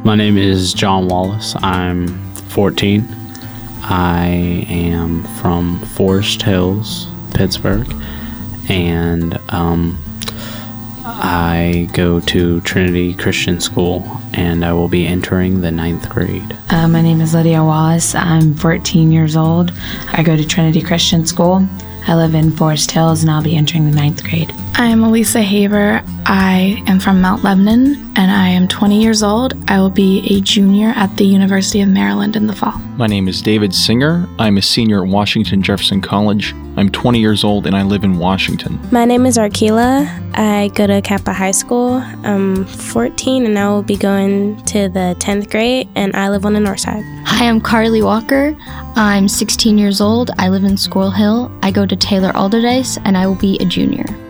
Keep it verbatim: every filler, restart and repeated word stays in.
My name is John Wallace. I'm fourteen. I am from Forest Hills, Pittsburgh, and um, I go to Trinity Christian School, and I will be entering the ninth grade. Uh, my name is Lydia Wallace. I'm fourteen years old. I go to Trinity Christian School. I live in Forest Hills, and I'll be entering the ninth grade. I'm Elisa Haber. I am from Mount Lebanon, and I am twenty years old. I will be a junior at the University of Maryland in the fall. My name is David Singer. I'm a senior at Washington Jefferson College. I'm twenty years old, and I live in Washington. My name is Arkela. I go to Kappa High School. I'm fourteen, and I will be going to the tenth grade, and I live on the north side. Hi, I'm Carly Walker. I'm sixteen years old. I live in Squirrel Hill. I go to Taylor Alderdice, and I will be a junior.